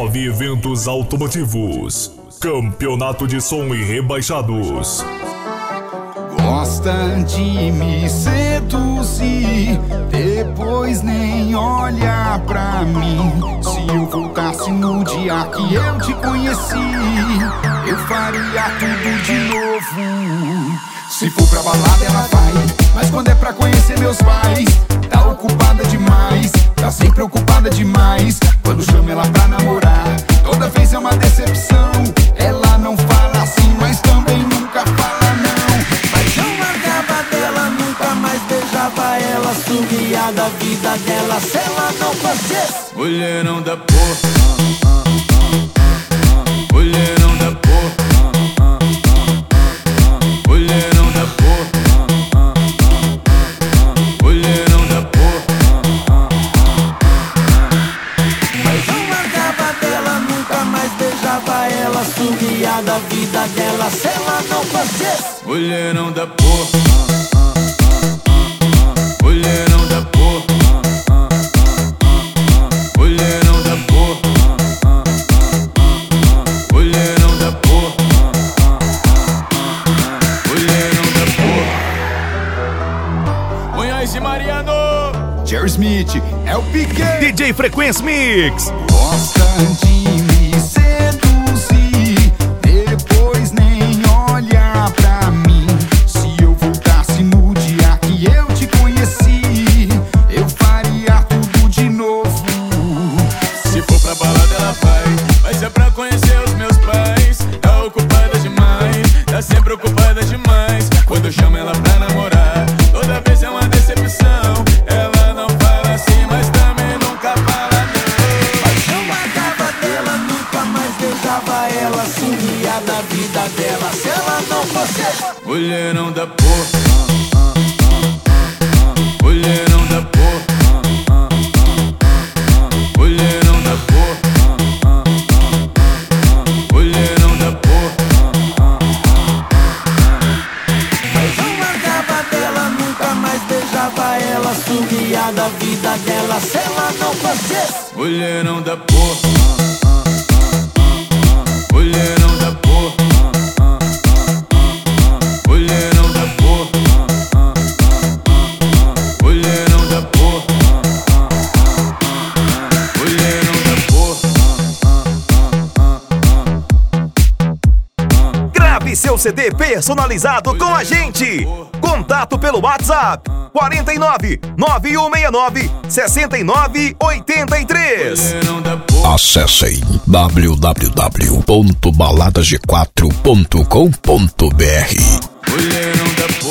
9 eventos automotivos. Campeonato de som e rebaixados. Gosta de me seduzir, depois nem olha pra mim. Se eu voltasse no dia que eu te conheci, eu faria tudo de novo. Se for pra balada ela vai, mas quando é pra conhecer meus pais, tá ocupada demais, tá sempre ocupada demais. Quando chamo ela pra namorar, toda vez é uma decepção. Ela não fala assim, mas também nunca fala não. Paixão acaba dela, nunca mais beijava ela. Sumia da vida dela, se ela não fosse mulherão da porra, mulherão da porra, mulherão da porra, mulherão da porra. Paixão acaba dela, nunca mais beijava ela. Sumia da vida dela, se ela não fosse mulherão da porra, mulherão da porra, mulherão da porra, mulherão da porra, mulherão da porra. Munhoz e Mariano, Jerry Smith, é o Piquet. DJ Frequência Mix. Gosta de me seduzir, depois nem olha pra mim. Se eu voltasse no dia que eu te conheci, eu faria tudo de novo. se for pra balada ela vai, mas é pra conhecer os meus pais. Tá ocupada demais, tá sempre ocupada demais. Quando eu chamo ela pra namorar, toda vez é uma decepção. Ela não fala assim, mas também nunca fala não. Paixão acaba dela, nunca mais beijava ela. Sumia da vida dela, se ela não fosse Mulherão da porra, mulherão da porra, mulherão da porra, mulherão da porra. Paixão acaba dela, nunca mais beijava ela. Sumia da vida dela, se ela não fosse Mulherão da porra, mulherão da porra, mulherão da porra, mulherão da porra, mulherão da porra. Grave seu CD personalizado com a gente. Contato pelo WhatsApp 49 9169 6983. Acessem www.baladasg4.com.br